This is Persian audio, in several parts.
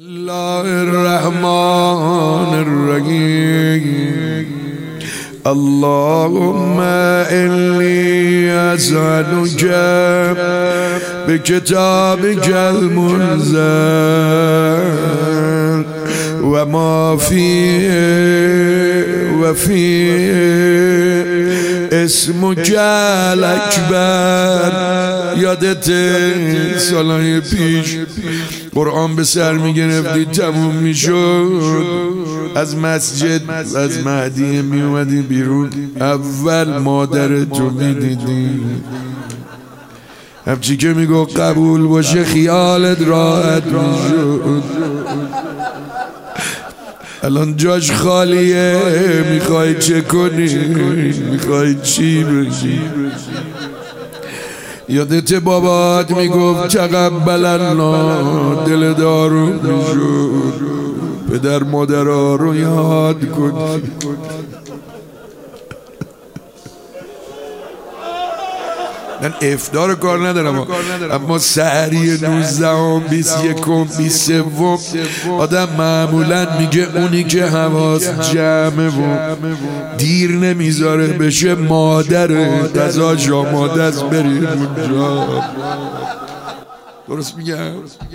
الله الرحمن الرحيم اللهم إني أسألك بكتابك المنزل وما فيه وفيه اسمك الأكبر. یادت سالهای پیش قرآن به سر میگرفتی تموم میشد، از مسجد از مهدیه میومدی بیرون، اول مادرتو میدیدی، همچی که میگو قبول باشه خیالت راحت میشد. الان جاش خالیه، میخوای چه کنی؟ میخوای چی بشی؟ یادت بابات میگفت تقبل الله، دل دارو میشد. پدر مادرها رو یاد کنی. من افطار کار ندارم، اما سحری 19 21 23 آدم معمولا میگه اونی که حواس جمعه و دیر نمیذاره بشه مادره، غذاش آماده است بریم اونجا. درست میگم؟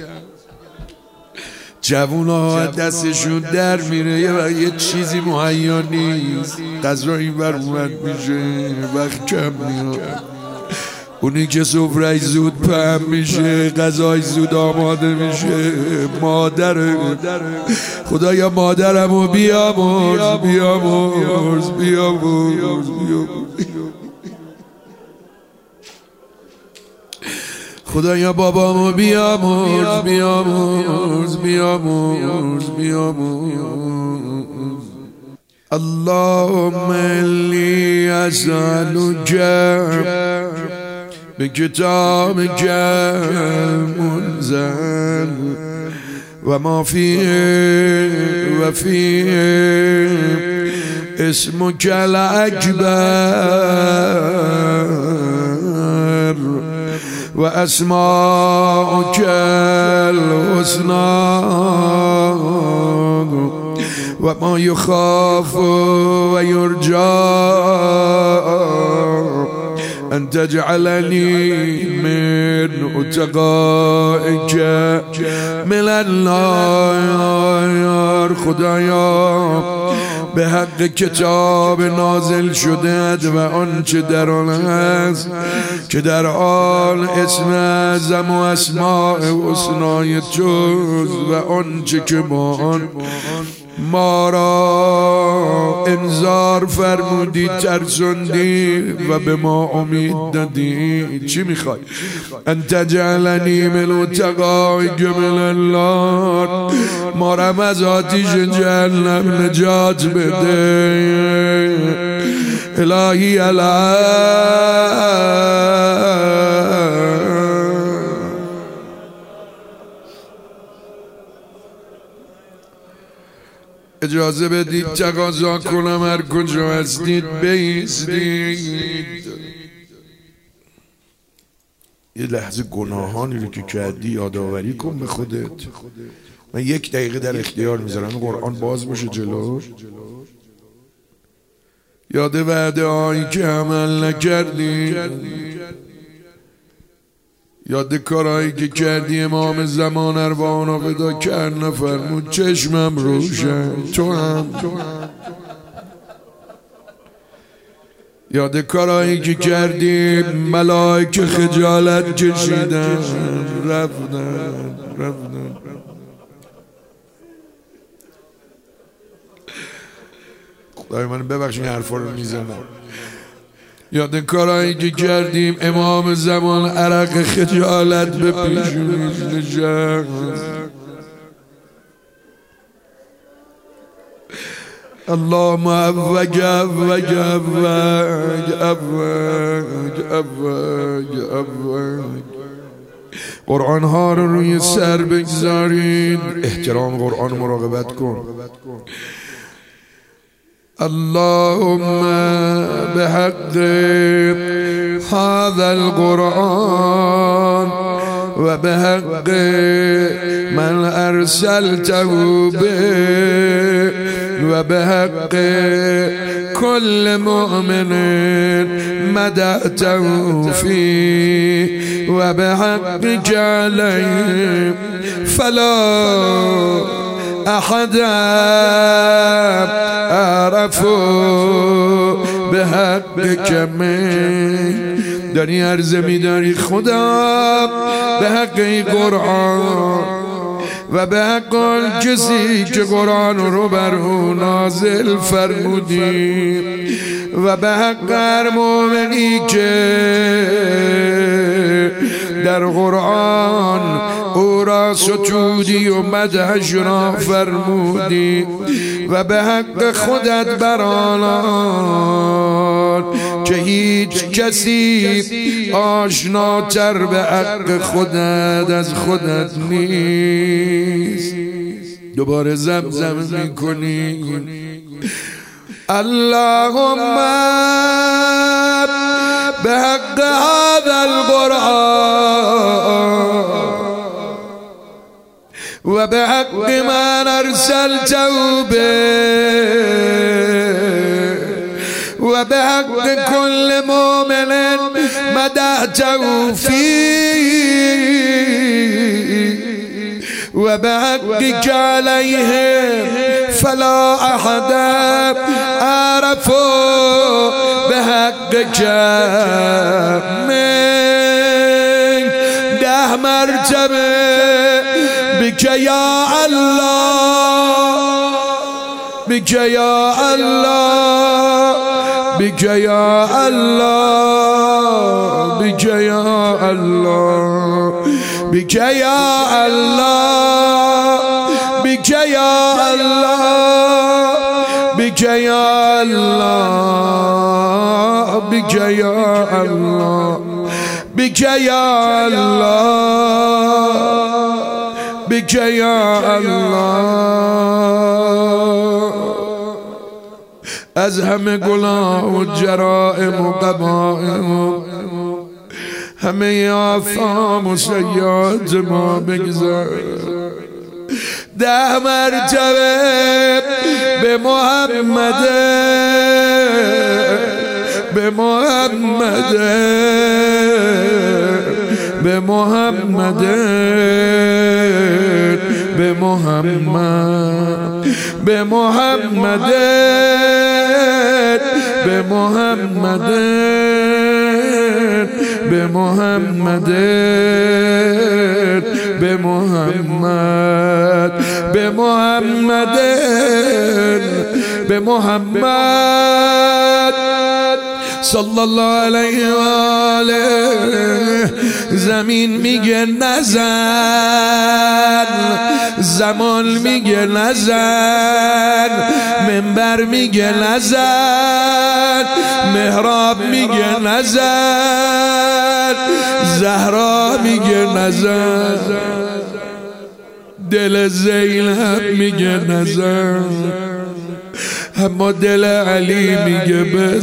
جوونا دستشون در میره، یه چیزی مهیا نیست، غذا این ور اون میشه، وقت کم میاد. اونی که سفره‌اش زود پهن میشه، غذاش زود آماده میشه، مادره. خدایا مادرمو بیامرز بیامرز بیامرز. خدایا بابامو بیامرز بیامرز بیامرز بیامرز. اللهم إني أسألك بكتابك المنزل وما فيه وفيه اسمك الأكبر وأسماؤك الحسنى وما يخاف ويرجى أن تجعلني من أتقائك من النار. خدایا به حق کتاب نازل شده و آنچه در آن هست که در آن اسم اعظم و اسماء حسنای توست و آنچه که با آن ما را انذار فرمودی، ترسوندی و به ما امید دادی. چی میخوای؟ ان تجعلنی من اتقائک من النار، ما را از آتش جهنم نجات بده. الهی اجازه بدید تقاضا کنم هر کجا هستید بایستید. یه لحظه گناهانی رو که کردی یادآوری کن به خودت. من 1 دقیقه در اختیار میذارم قرآن باز باشه جلو. یاد وعده هایی که عمل نکردی، یاد کارهایی که کردی امام زمان ارواحنا فدا کرد نفرمود چشمم روشن، تو هم. یاد کارهایی که کردی ملائکه خجالت کشیدن رفتن. خدای من ببخش این حرفا رو میزنم. یاد کارهایی که کردیم امام زمان عرق خجالت به پیشونیش نشست. اللهم عفوک عفوک عفوک عفوک عفوک عفوک. قرآن ها رو روی سر بگذارید، احترام قرآن مراقبت کن. اللهم بحق هذا القرآن و وبحق من أرسلته به وبحق كل مؤمن مدحته فيه وبحقك عليه فلا أحد أعرف بحقك من. داری عرضه می‌داری خدا به حق قرآن و به حق کسی که قرآن رو بر او نازل فرمودی و به حق هر مومنی که در قرآن او را ستودی و مدحش را فرمودی و به حق خودت بر آنان که هیچ کسی آشناتر به حق خودت از خودت نیست. دوباره زمزم میکنی اللهم به حق هذا القرآن و به حق من ارسلته به و به حق كل مؤمن مدحته فيه و به حقك عليه فلا احد اعرف بحقك من. 10 مرتبه بك يا الله بك يا الله بك يا الله بك يا الله بك يا الله بك يا الله بك يا الله بك يا الله بك يا الله بك يا الله. از همه گناه و جرائم و قبائم همه آثام و سیئات ما بگذر. 10 مرتبه به محمد به محمد به محمد به محمد به محمد به محمد به محمد به محمد به محمد به محمد صلی الله علیه و آله. زمین میگه نزن، زمان میگه نزن، منبر میگه نزن، محراب میگه نزن، زهرا میگه نزن، دل زینب میگه نزن، اما دل علی میگه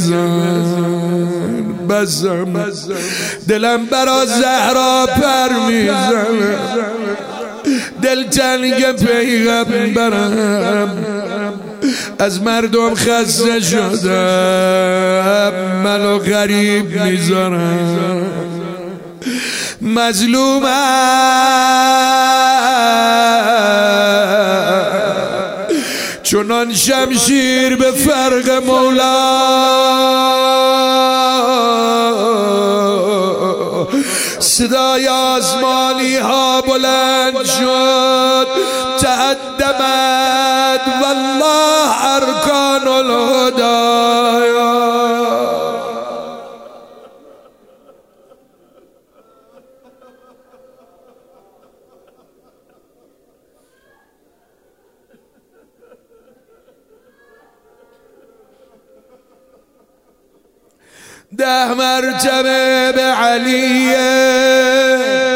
بزن. بزن دلم برا زهرا پر میزنه، دل تنگ پیغمبرم، از مردم خسته شدم، منو غریب میذارم، مظلومم چنان شمشیر به فرق مولا، صدای آسمانی ها بلند شد، تهدمت والله ارکان الهدایا. ده مرتبه به علیه،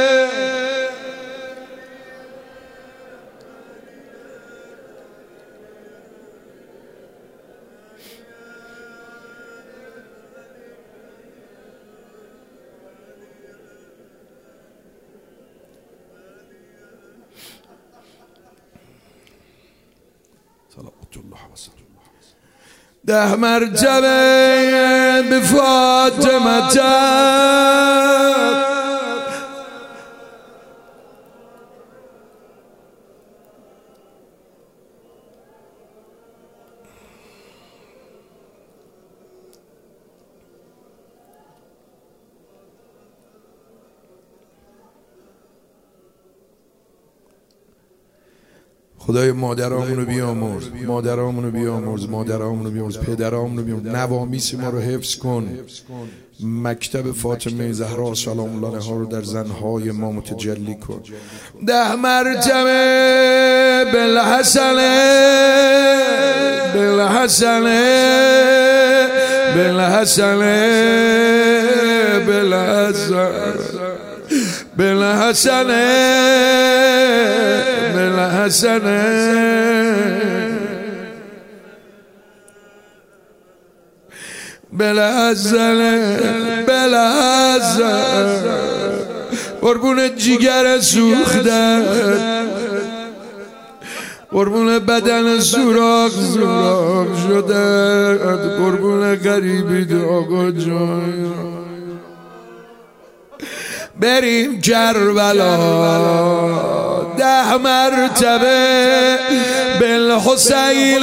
صلوات الله وسلم 10 مرتبه به فاطمه خدای مادرامونو بیامرز، مادرامونو بیامرز، مادرامونو بیامرز، پدرامونو بیامرز، نوامیس ما رو حفظ کن. مکتب فاطمه زهرا سلام الله علیها رو در زنهای ما متجلی کن. 10 مرتبه بالحسن بالحسن بالحسن بالحسن بالحسن بالحسن بالحسن بالحسن قربون جگر سوخته، قربون بدن سوراخ سوراخ شده، قربون غریبی آقا جان. بریم کربلا 10 مرتبه بالحسین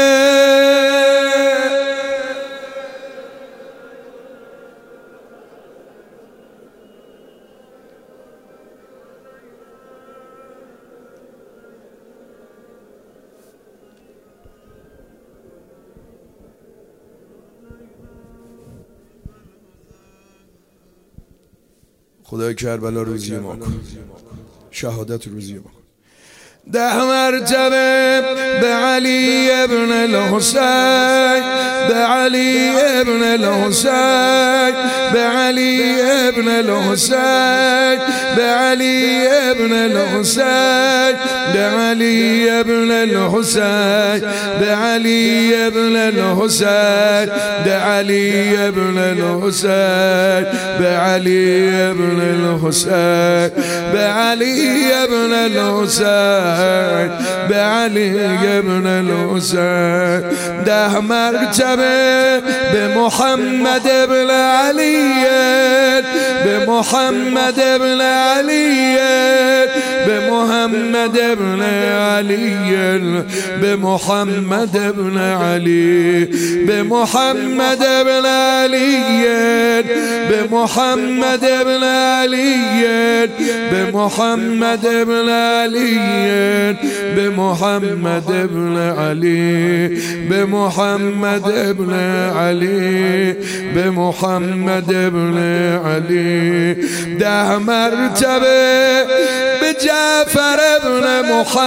خدای کربلا روزی ما کن، شهادت روزی ما کن. 10 مرتبه به علی ابن الحسین، به علی ابن الحسین، به علی ابن الحسین، به علی ابن الحسین، به علی ابن الحسین، به علی ابن الحسین، به علی ابن الحسین، به علی ابن الحسین، به علی ابن الحسین، به علی ابن الحسین. 10 مرتبه به محمد ابن علی، به محمد ابن علی، به محمد ابن علی، به محمد ابن علی، به محمد ابن علی، به محمد ابن علی، به محمد ابن علی، به محمد ابن علی، به محمد ابن علی، به محمد ابن علی. 10 مرتبه به جعفر ابن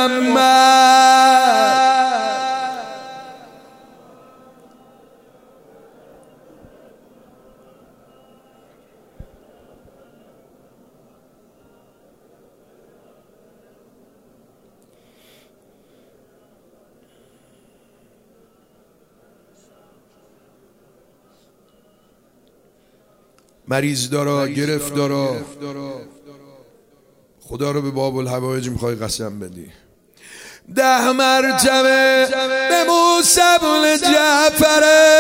محمد، مریض دارا، گرفتارا، خدا رو به باب الحوایج میخوای قسم بدی. 10 مرتبه به موسی بن جعفر،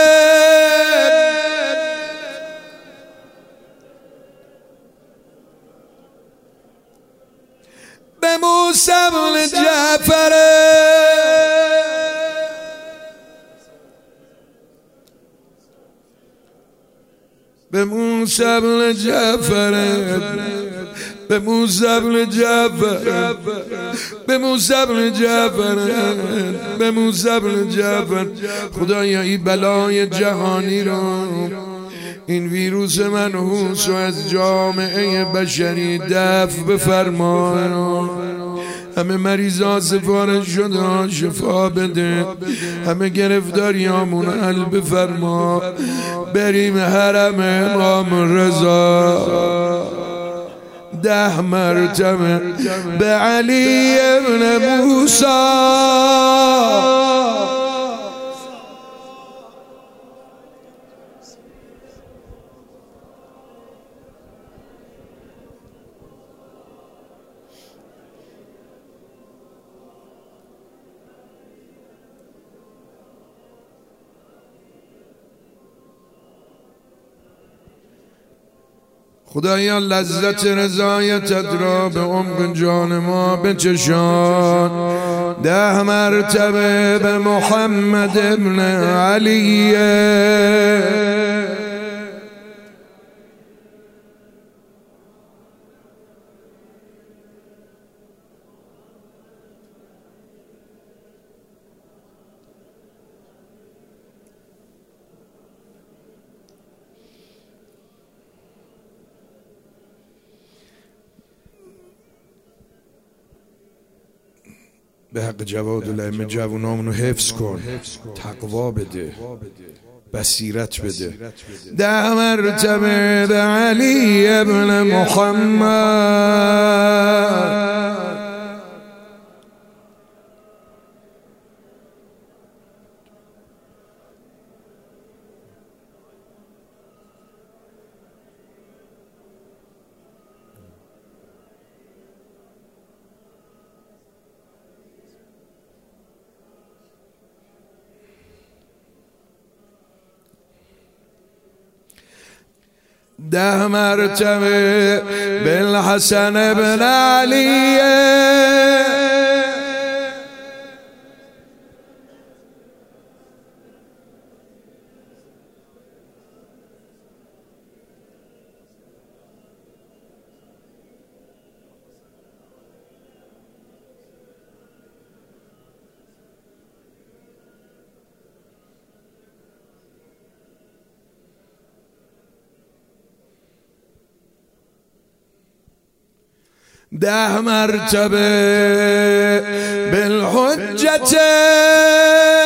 به موسی بن جعفر، به موسی بن جعفر، به موسی بن جعفر، به موسی بن جعفر، به موسی بن جعفر. خدایا این بلای جهانی رو، این ویروس منحوس رو از جامعه بشری دفع بفرما. همه مریضا سفارش شده شفا بده، همه گرفتاریامون حل بفرما. بریم حرم امام رضا 10 مرتبه به علی ابن موسی، خدایا لذت رضایتت را به عمق جان ما بچشان. 10 مرتبه به محمد ابن علیه. به حق جواد الائمه جوانامونو حفظ کن، تقوا بده، بصیرت بده. 10 مرتبه به علی ابن محمد. ده مرتبه بالحسن بن علیه. ده مرتبه بالحجة